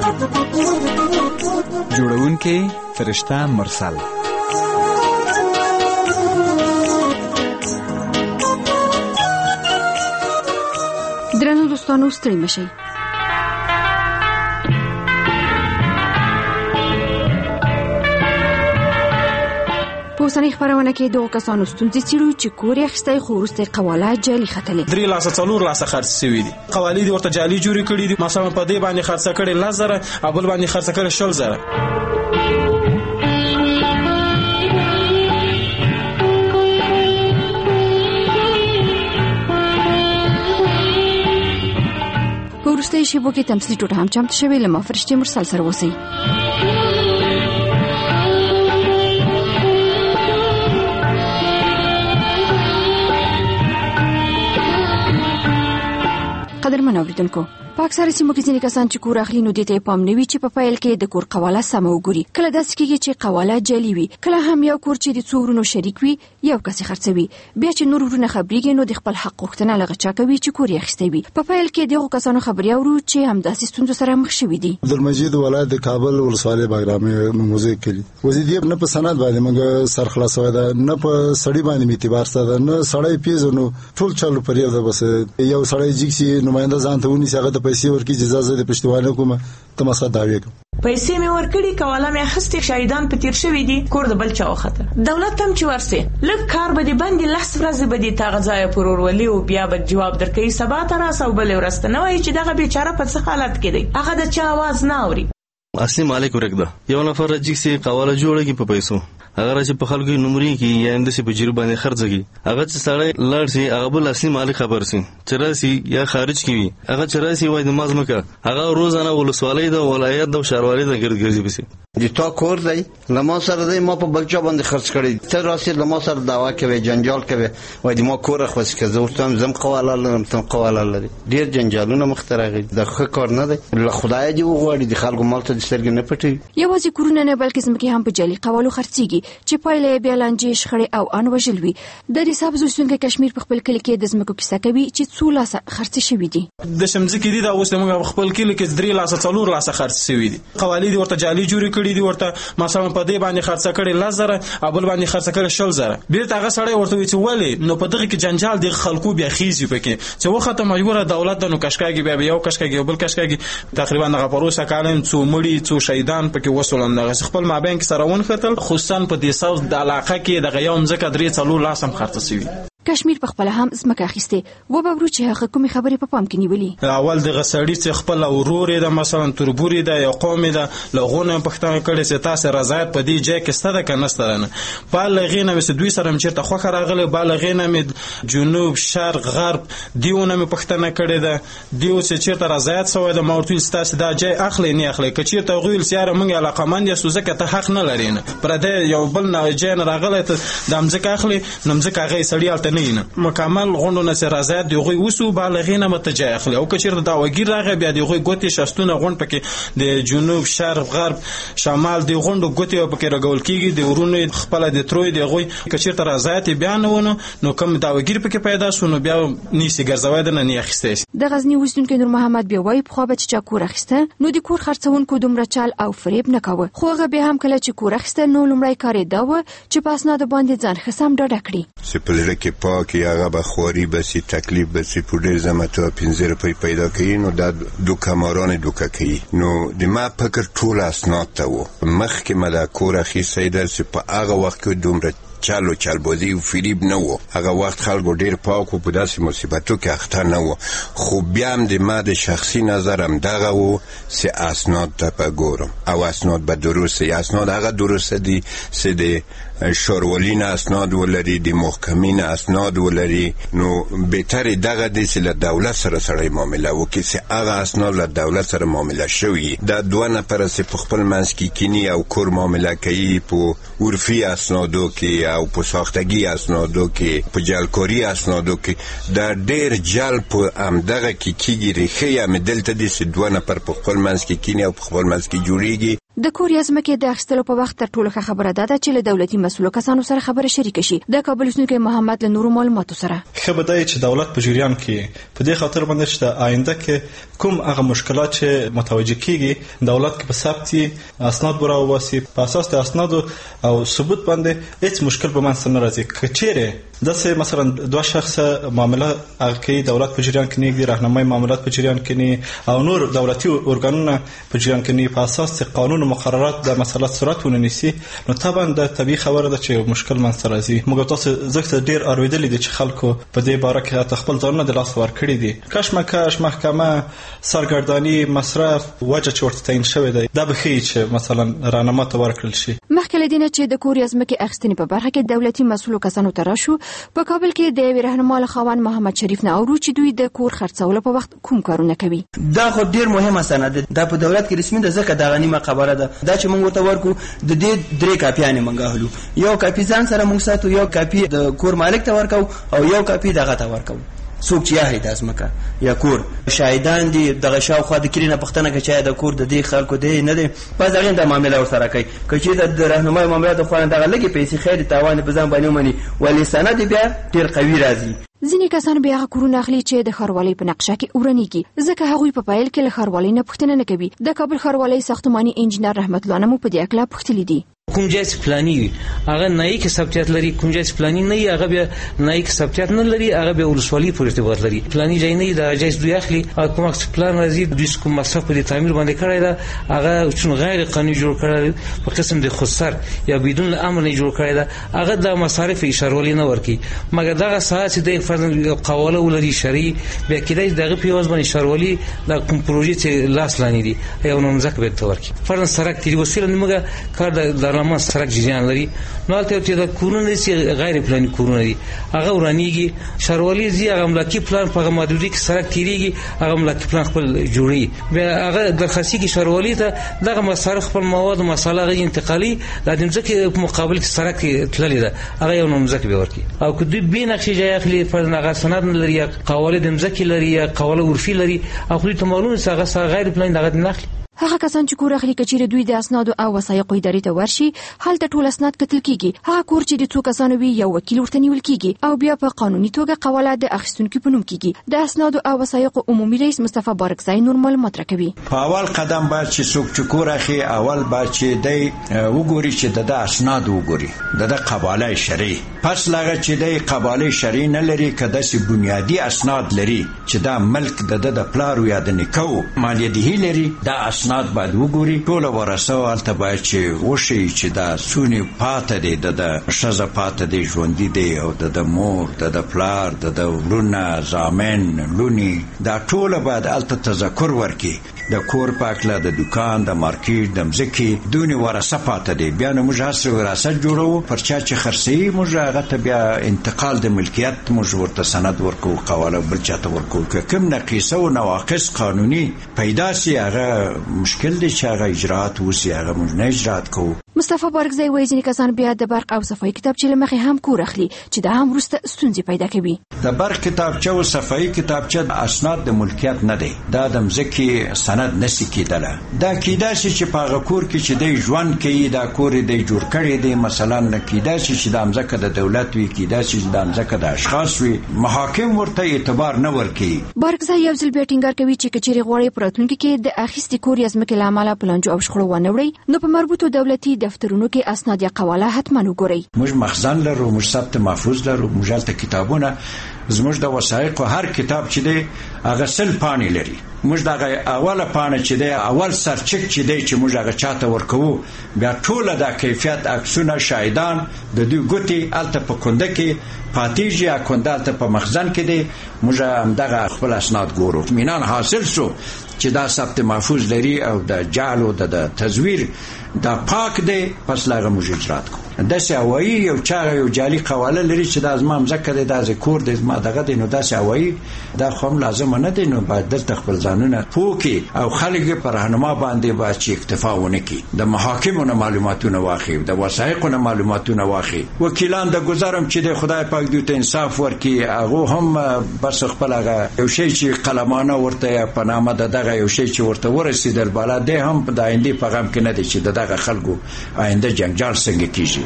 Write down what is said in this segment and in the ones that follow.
جوړونکی فرشته مرسل. درنو دوستانو ستړي مشئ. په اوسنۍ خپرونه کې دغو کسانو ستونزې څېړو چې کور یې اخیستی خو وروسته یې قواله جعلي ختلې. 3 لاسه 4 لاسه خرڅ شوي دي. قوالې دې ورته جعلي جوړې کړي دي. مثلا په دې باندې خرڅه کړې 10,000 او بل باندې خرڅه کړې 20,000. په وروستیو شیبو کې تمثیلي ټوټه هم چمتو شوې. له ما فرشتې مرسل سره اوسئ. قدرمن اوریدونکو، په اکثره سیمو کې ځینې کسان چې کور اخلي نو دې ته پام نه وي چې په پیل کې د کور قواله سمه وګوري. کله داسې کېږي چې قواله جعلي وي، کله هم یو کور چې د څو ورونو شریک وي یو کس یې خرڅوي، بیا چې نور ورونه خبرېږي نو د خپل حق غوښتنه له غچا کوي چې کور یې اخیستی وي. په پیل کې دغو کسانو خبرې اورو چې همداسې ستونزو سره مخ شوي دي. عبدالمجید ولایت د کابل ولسوالۍ باغرامې موزه کلی وزیدی نه په سند باندې موږ سر خلاصوي دا نه په سړی باندې اعتبار ستاسو نه سړی پیژنو ټول چالو پرې ده. بس یو سړی جګسي نماینده ځان ته ونی هغه د پیسې ورکړي اجازه د پښتوانه کومه تماسه داوی کوم پیسې مې ورکړي کوله مې اخستې شهیدان په تیر شوی دي کور د بل چا وخته دولت هم چې ورسه لږ کار به دي باندې لس ورځې به دي تاغه ځای پرورولي او بیا به جواب درکې سبا تر اسو بل ورسته نه وای چې دغه بیچاره په څه حالت کې دی هغه د چا आवाज نه اوري. اصلي مالک ورګده یو نفر راځي قواله جوړږي په پیسو اگر چې په خلکو نمرې کې یا اندسي په جریب باندې خرڅږي هغه چې سړی لړ سي هغه بل اصلي مالک خبر سي چراسي یا خارج کی وي هغه چراسي وای د مازمکه هغه روزانه ولسوالۍ د ولایت د شهروالۍ د ګرځي بسي دي تا کور دی لمو سره دی ما په بلچا باندې خرڅ کړی تر راسي لمو سره داوا کوي جنجال کوي وای د ما کور خوښ کې زورتم زم قواله لرم تم قواله لري ډیر جنجالونه مخترغي د ښه کار نه دی له خدای دی وغوړي د خلکو مال ته د سترګې نه پټي یوازې کورونه نه بلکې زمکه هم په جعلي قوالو خرڅيږي چې پایله بیا لانجې شخړې او ان وژلوي. د دې سبب زوسونګه کشمیر په خپل کلی کې د زمکو کیسه کوي چې څو لاسه خرڅ شوي دي. د شمزکې دي دا اوس موږ خپل کلی کې 3 لاسه 4 لاسه خرڅ شوي دي. قوالې دي ورته جعلي جوړې کړي دي ورته مثلا په دې باندې خرڅه کړي 10,000 او بل باندې خرڅه کړي 20,000 بیا هغه سړی ورته وی چې ولی نو په دغه کې جنجال د خلکو بیا خيزي پکې چې وخته مجبوره دولت د نو کشکاګي بیا یو کشکاګي بل کشکاګي تقریبا هغه پروسه کالم څو مړي څو شهیدان پکې وسولم دغه خپل مابین کې سره ون خطر خصوصا په دې ساوث د علاقه کې د غيوم ځکه 3 لاسم خرڅ شوی. کشمیر په خپل هم زمکه اخیسته و به ورو چې هغه کومې خبرې په پام کې نیولې. اول د غسړی چې خپل اورورې د مثلا تربوري د یو قوم د لغونه پښتنه کړي چې تاسو رضایت په دې ځای کې ستده کنه سترنه بالغینه مې دوی سره مچته خوخه راغله بالغینه مې جنوب شرق غرب دیونه مې پښتنه کړي ده دیو چې چیرته رضایت سوې د مورتوی ستاسو د ځای اخلي نه اخلي کچې ته غویل سیاره مونږه علاقه مند یا سوزکه ته حق نه لري نه پر دې یو بل نه ځای نه راغله ته د امزکه اخلي نمزکه غي سړی نه مکمل غونډونه سره رضایت دی غوي وسو بالغینه متجه اخلي او کچیر دا وګیر راغی بیا دی غوي ګوتې شستونه غونډ پکې د جنوب شرق غرب شمال دی غونډو ګوتې پکې راګول کیږي دی ورونه خپل د تروي دی غوي کچیر تر رضایت بیانونه نو کوم دا وګیر پکې پیدا شونه بیا نیسی ګرځوي د نه اخیسته. د غزنی وسونکو نور محمد بیا وای په خو به چې کور اخیسته نو د کور خرڅونکو دومره چال او فریب نه کاوه خو هغه به هم کله چې کور اخیسته نو لمړی کار دا و چې پاس نه د باندې ځان خصم ډډ کړی سپلره کې پاکي هغه بخوري بسی تکلیف بسی پودر زمته 15 روپۍ پیدا کړي نو د دوکماران دوکه کوي نو د ما فکر ټول اسناد ته و مخکې مله کور اخیسته در چې په هغه وخت کې دومره چالو چالبازی او فریب نه و هغه وخت خلکو ډیر پاک او په داسې مصیبتو کې اخته نه و خو بیا هم د ما د شخصي نظرم دغه و چې اسناد ته پګورم او اسناد به درسته اسناد هغه درسته دي چې د شورولین اسناد ولري د محکمین اسناد ولري نو بهتر دغه د سله دولت سره معامله وکړي چې هغه اسناد له دولت سره معامله شوی دا دوه نفر چې په خپل منځ کې کینی او کور معامله کوي په عرفي اسنادو کې او په ساختګي اسنادو کې په جلکوري اسنادو کې دا ډېر جل په امدغه کې کیږي ریخه یم دلته د دوه نفر په خپل منځ کې کینی او په خپل منځ کې جوړیږي. د کور یا ځمکې د اخیستلو په وخت تر ټولو ښه خبره ده چې له دولتي مسؤلو کسانو سره خبره شریک شي. د کابل اوسیدونکي محمد له نورو معلوماتو سره ښه به دی چې دولت په جریان کې په دې خاطر باندې چې د آینده کې کوم هغه مشکلات چې متوجه کیږي دولت کې په ثبت اسناد راوباسي، په اساس د اسنادو او ثبوت باندې هیڅ مشکل به منځ نه راځي. کچېره داسې مثلا دوه شخص معامله هغه کوي دولت په جریان کې نه، راهنمایي معاملات په جریان کې نه او نور دولتي ارګانونه په جریان کې نه، په اساس د قانون او مقررات د مسلط صورت ونیسي، نو طبعا د طبيعي خبره ده چې مشکل منځ راځي. موږ تاسو زکه ډیر اوریدلې دي چې خلکو په دې باره کې خپل ځانونه د لاس ور کړی دي. کشمکش، محکمه، سرګردانی، مصرف وجه چې ورته تعین شوی دی دا به ښیي چې مثلا راهنما ته ورکړل شي. مخکې له دې چې د کور یا ځمکې اخیستنې په برخه کې دولتي مسؤلو کسانو ته راشو، په کابل کې د یوې رهنما له خاوند محمد شریف نه اورو چې دوی د کور خرڅولو په وخت کوم کارونه کوي. دا خو ډیر مهمه سند ده، دا په دولت کې رسمي ده، ځکه دا غنیمه خبره ده. دا چې موږ ورته ورکو د دې 3 کاپیانې موږ هلو، یو کاپی ځان سره موږ ساتو، یو کاپی د کور مالک ته ورکو او یو کاپی دغه ته ورکو. څوک چې یاري د ازمکه یا کور شاهدان دي دغه شاوخوا د کلینه پښتنه کې چې د کور د دې خلکو دی نه دی په ځای د معاملې ور سره کوي. کچې د راهنمای معاملات خو نه دغه لګي پیسې خیر تاوان په ځان باندې ومني ولې سند بیا ډیر قوي راځي. ځینې کسان بیا کورونه اخلي چې د ښاروالۍ په نقشه کې ورنيږي، ځکه هغوی په پایل کې له ښاروالۍ نه پوښتنه نه کوي. د کابل ښاروالۍ ساختماني انجنیر رحمت الله نمو په دې اړه پوښتلي دي. کوم ځای چې پلاني وي هغه نایي کې ثبتیات لري، کوم ځای چې پلاني نه وي هغه بیا نایي کې ثبتیات نه لري، هغه بیا ولسوالۍ پورې ارتباط لري. پلاني ځای نه دا ځای دوی اخلي او کوم څه پلان راځي دوی کوم مصرف په تعمیر باندې کړی دا هغه چون غیر قانوني جوړ کړی په قسم د خودسر یا بدون امر نه جوړ کړی دا هغه د مصارف اشارولې نه ورکی، مګر دغه ساعت د فرض قواله ولري شرعي بیا کېدای دغه پیوز باندې اشارولې د کوم پروژې چې لاس لانی دي یو نوم ځکه به تورکی فرض سرک تیری وسیله نیمه کار د لامه سرک جریان لري. نو ته چې د کورونه چې غیر پلاني کورونه دي هغه ورانیږي، شاروالي زی هغه ملکی پلان په مادودي کې سرک تیریږي، هغه ملکی پلان خپل جوړي بیا هغه درخواستي کې شاروالي ته دغه مصارف خپل مواد او مصالح انتقالي د دمځکه په مقابل کې سرک تللی ده هغه یو نوم ځکه به ورکی. او که دوی به نقشې ځای اخلي پر هغه سند لري، قواله دمځکه لري، قواله عرفي لري، او خو ته معلومه هغه غیر پلان دغه نه اخلي. هغه کسان چې کور اخلي کچېره دوی د اسناد او وثایقو ادارې ته ورشي، هلته ټول اسناد کتل کیږي. هغه کور چې د څو کسانو وي یو وکیل ورته نیول کیږي او بیا په قانوني توګه قواله د اخیستونکو په نوم کیږي. د اسناد او وثایقو عمومي رئیس مصطفی بارکزای نور معلومات راکوي. په اول قدم باید چې څوک چې کور اخلي اول باید چې دی وګوري چې د اسناد وګوري د قواله شرعي، پس لاغه چې دی قواله شرعي نه لري کده سي بنیادی اسناد لري چې دا ملک د پلار یا د نکو مالیدهی لري، دا اسناد باید وګوري ټول ورسو الته باید چې وشي چې دا سونی پاته دی د شزه پاته دی ژوندۍ دی او د مور د پلار د ورونه زامن لونی دا ټول باید الته تذکر ورکي. د کور پاکله د دکان د مارکیټ د مزکی دونی ورسه پاته دی، بیا نو موږ هڅه وراثت جوړو پر چا چې خرڅي موږ هغه ته بیا انتقال د ملکیت موږ ورته سند ورکو، قواله بل چاته ورکو. کوم نقیصه او نواقص قانوني پیدا سي هغه مشکل دی چې هغه اجرات وسی هغه موږ نه اجرات کوو. مصطفی بارکزای وایي ځینې کسان بیا د برق او صفایي کتابچې له مخې هم کور اخلي چې دا هم وروسته ستونزې پیدا کوي. د برق کتابچه او صفایي کتابچه اسناد د ملکیت نه دی، دا د مځکې سند نسی کېدله. دا کېدای شي چې په هغه کور کې چې دی ژوند کوي دا کور دی جوړ کړی دی، مثلا نه کېدای شي چې د مځکه د دولت وي، کېدای شي چې د مځکه د اشخاص وي، محاکم ورته اعتبار نه ورکوي. بارکزای یو ځل بیا ټینګار کوي چې کچېرې غواړي په راتلونکي کې د اخیستې کور یا ځمکې له امله پلانجو او شخړو ونه وړي، نو په مربوطو دولتي دفترونو کې اسناد یا قواله حتما وګورئ. موږ مخزن لرو، موږ ثبت محفوظ لرو، موږ هلته کتابونه زموږ د وثایقو هر کتاب چې دی هغه 100 پاڼې لري. موږ دغه اوله پاڼه چې دی اول سرچک چې دی چې موږ هغه چاته ورکوو، بیا ټول د کیفیت عکسونه شاهدان د دوی ګوتې الته په کونده کې پاتېږي، یا کونده الته په مخزن کې دی. موږ هم دغه خپل اسناد ګورو، اطمینان حاصل شو چې دا ثبت محفوظ لري او د جعل او د تزویر دا پاک دی، پس لاغه موږ اجرات کوو. داسې هوایي یو چا یو جعلي قواله لري چې دا زما مځکه دی دا کور دی زما دغه دی نو داسې هوایي دا خو هم لازمه نه دی نو باید دلته خپل ځانونه پوه کړي او خلک یې په رهنما باندې باید چې اکتفا ونه کړي د محاکمو نه معلوماتونه واخلي د وثایقو نه معلوماتونه واخلي وکیلان د ګزارم چې د خدای پاک دوی ته انصاف ورکړي هغه هم بس خپل هغه یو شی چې قلمانه ورته په نامه دغه یو شی چې ورته ورسېدل بالا دی هم د آینده په غم کې نه دی چې دغه خلکو آینده جنجال څنګه کیږي.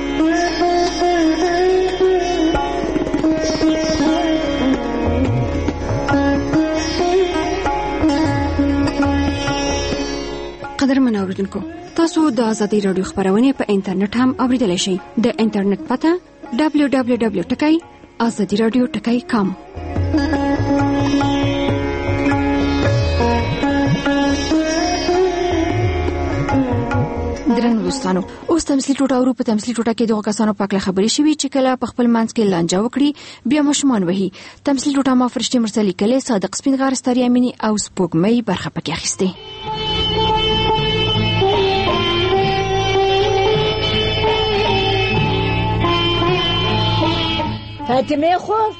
قدرمن اوریدونکو تاسو د آزادۍ رادیو خبرونه په انټرنیټ هم اوریدلای شئ. د انټرنیټ پته www.azadiradio.com. درنو دوستانو اوس تمثيلي ټوټه او په تمثيلي ټوټه کې دغه کسانو پاکله خبرې شوې چې کله په خپل منځ کې لانجه وکړي بیا مشمان وهي. تمثيلي ټوټه ما فرشتي مرسلي کله صادق سپینغار ستاري اميني او سپوږمۍ برخه پکې اخیسته. فاطمه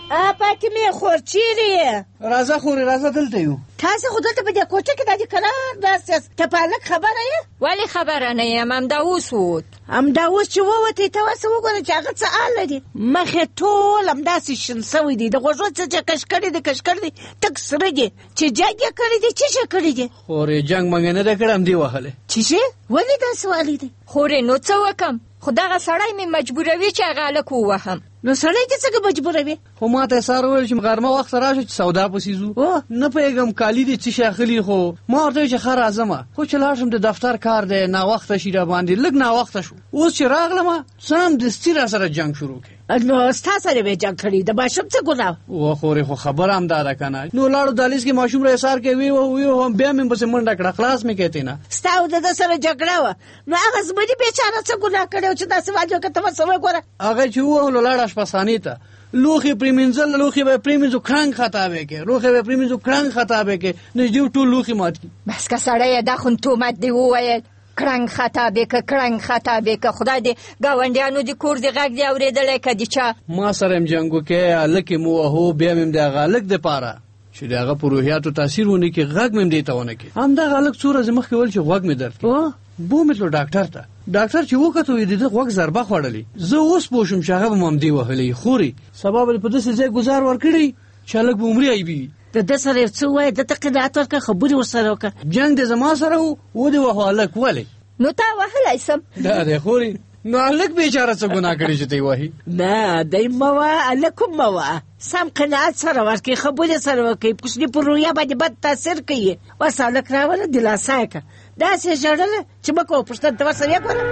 خور چیرې راځه خورې راځه دلته یو تاسو خو دلته په دې کوټه کې د دې کلار داسې ته پالک خبره یې ولی خبره نه یم امدا اوس چې ووته ته وسه وګوره چې هغه څه حال دی مخه ټول همداسې شین سوی دی د غوږو څه کشکړې دی تک سره دی چې جنگ کړی دی چې کړی دی خورې جنگ مګ نه کړم دی وهله چې ولی دا سوال دی خورې نو څه وکم خدای سړی می مجبوروي چې غاله کو وهم نو سړی دې څنګه مجبوروي خو ما ته سره ویل چې غرمه وخت راشه چې سودا پسیزو نه پیغام کالی دي چې شاخلی خو ما ورته چې خر اعظم خو چې لاشم د دفتر کار دی نا وخت شي را باندې لګ نا وخت شو اوس چې راغلم سم د ستیرا سره جنگ شروع کړ نو تاسو سره به جنگ کړی د ماشوم څه ګناه و خورې خو خبر هم دادا کنه نو لاړو دالیس کې ماشوم را سار کې وی هم بیا مې بس منډه کړه خلاص مې کېته نه ستاو د سره جګړه و نو هغه زمري بیچاره څه ګناه کړو چې تاسو واجب کته وسوي ګوره هغه چې و لاړ شپسانی ته لوخي پریمنزل لوخي به پریمنزو کرنګ خطابه کې روخي به پریمنزو کرنګ خطابه کې نه جو ټول لوخي مات کی بس کا سړی دا خون تومت دی وایي کرنګ خطابه کې خدای دې گاونډیانو دې کور دې غږ دی اوریدل کدي چا ما سره جنگو کې الکه مو هو بیا مم دا غلک د پاره چې داغه پروهیاتو تاثیر ونه کې غږ مم دی ته ونه کې هم دا غلک څوره زمخ کې ول چې غوږ مې درد بو متلو ډاکټر چې وکړو یې د غوږ ضربه خوړلې زه اوس پوښم چې هغه مم دی وهلې خوري سبب په دې ځای گزار ورکړي چې لګ عمرې ایبي د سره څو وای د تقدات ورکه خبري ورسره وکړه جنگ د زما سره و دی وهالک ولی نو تا وهلای سم دا دی خوري نو الک بیچاره څه ګناه کړی چې دی وਹੀ نه دای موا الکم موا سم قناعت سره ورکه خبري سره وکي کوشنی پر رویا باندې بد تاثیر کوي وسالک راول دلاسا کا دا سه جوړل چې مکو پښتن ته وسره کوله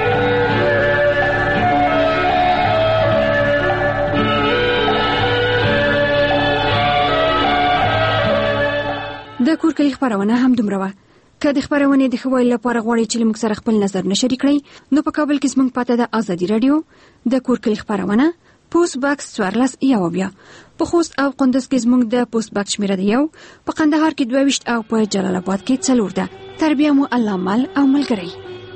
د کور کلی خبرونه هم دومره وه که د خبرونه د خوایل لپاره غواړئ چې موږ سره خپل نظر نشری کړئ نو په کابل کې زموږ پته د آزادی رادیو د کور کلی خبرونه پوسټ باکس 14 یا بیا په خوست او قندوز کې زموږ د پوسټ باکس شمیره دی یو په قندهار کې 22 او په جلال آباد کې 4 ده تربیه مو الله مال او ملګری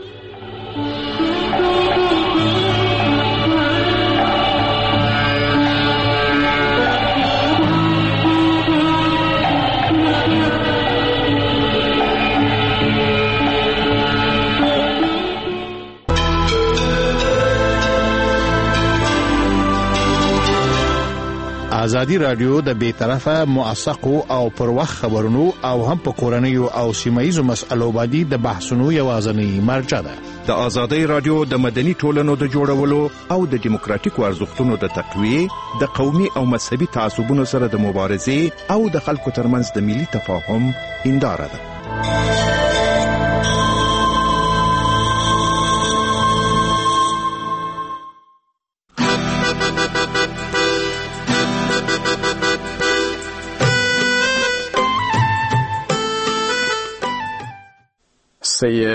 آزادی رادیو د بیطرفه موثقو او پر وخت خبرونو او هم په کورنیو او سیمایي مسألو باندې د بحثونو یوازنی مرجع ده. د آزادی رادیو د مدني ټولنو د جوړولو او د دیموکراتیکو ارزښتونو د تقویه د قومي او مذهبي تعصبونو سره د مبارزې او د خلکو ترمنځ د ملي تفاهم هنداره ده. say